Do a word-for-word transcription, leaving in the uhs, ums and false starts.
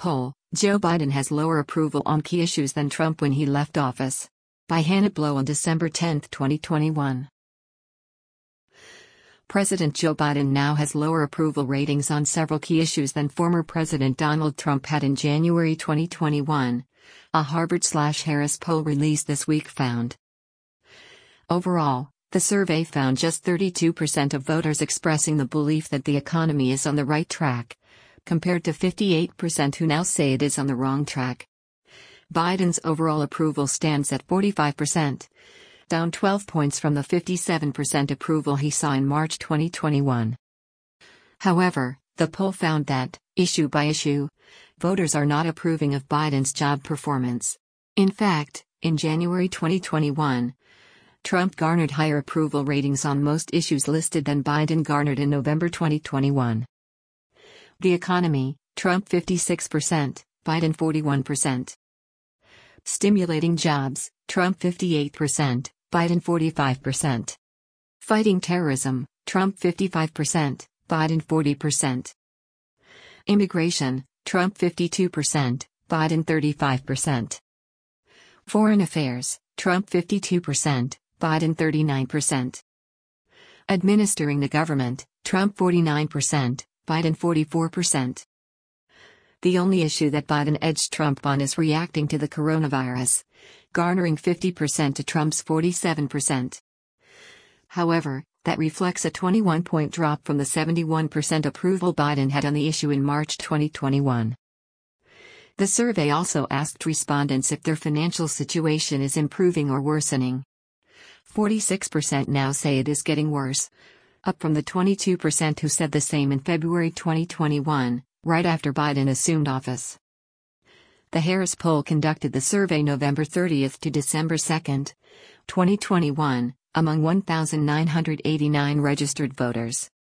poll, Joe Biden has lower approval on key issues than Trump when he left office. By Hannah Blow on December tenth, twenty twenty-one. President Joe Biden now has lower approval ratings on several key issues than former President Donald Trump had in January twenty twenty-one, a Harvard-Harris poll released this week found. Overall, the survey found just thirty-two percent of voters expressing the belief that the economy is on the right track, compared to fifty-eight percent who now say it is on the wrong track. Biden's overall approval stands at forty-five percent, down twelve points from the fifty-seven percent approval he saw in March twenty twenty-one. However, the poll found that, issue by issue, voters are not approving of Biden's job performance. In fact, in January twenty twenty-one, Trump garnered higher approval ratings on most issues listed than Biden garnered in November twenty twenty-one. The economy, Trump fifty-six percent, Biden forty-one percent. Stimulating jobs, Trump fifty-eight percent, Biden forty-five percent. Fighting terrorism, Trump fifty-five percent, Biden forty percent. Immigration, Trump fifty-two percent, Biden thirty-five percent. Foreign affairs, Trump fifty-two percent, Biden thirty-nine percent. Administering the government, Trump forty-nine percent, Biden forty-four percent. The only issue that Biden edged Trump on is reacting to the coronavirus, garnering fifty percent to Trump's forty-seven percent. However, that reflects a twenty-one point drop from the seventy-one percent approval Biden had on the issue in March twenty twenty-one. The survey also asked respondents if their financial situation is improving or worsening. forty-six percent now say it is getting worse, up from the twenty-two percent who said the same in February twenty twenty-one, right after Biden assumed office. The Harris poll conducted the survey November thirtieth to December second, twenty twenty-one, among one thousand nine hundred eighty-nine registered voters.